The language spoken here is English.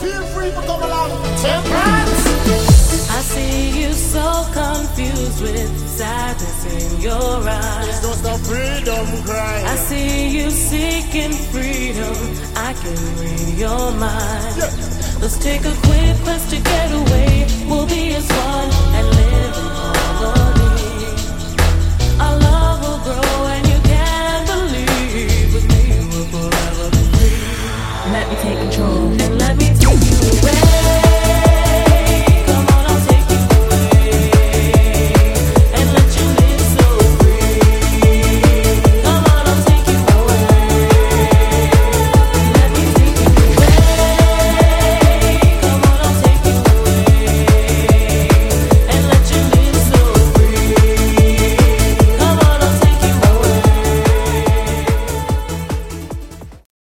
Feel free to come along. Temperance. I see you so confused with sadness in your eyes. It's just a freedom cry. I see you seeking freedom. I can read your mind. Yeah. Let's take a quick quest to get away. We'll be as one and live in harmony. Our love will grow and you can believe with me we'll forever be free. Let me take control and let me